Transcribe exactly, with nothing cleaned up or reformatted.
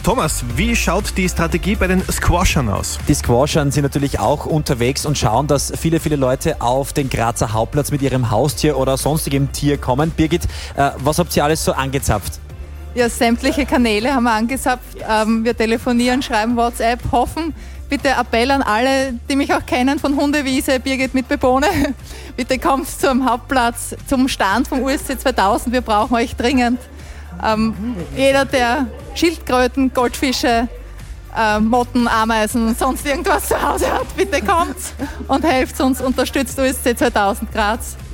Thomas, wie schaut die Strategie bei den Squashern aus? Die Squashern sind natürlich auch unterwegs und schauen, dass viele, viele Leute auf den Grazer Hauptplatz mit ihrem Haustier oder sonstigem Tier kommen. Birgit, äh, was habt ihr alles so angezapft? Ja, sämtliche Kanäle haben wir angezapft. Ähm, wir telefonieren, schreiben WhatsApp, hoffen. Bitte Appell an alle, die mich auch kennen von Hundewiese, Birgit mit Bebohne. Bitte kommt zum Hauptplatz, zum Stand vom U S C zweitausend. Wir brauchen euch dringend. Ähm, jeder, der Schildkröten, Goldfische, äh, Motten, Ameisen und sonst irgendwas zu Hause hat, bitte kommt und helft uns, unterstützt U S C zweitausend Graz.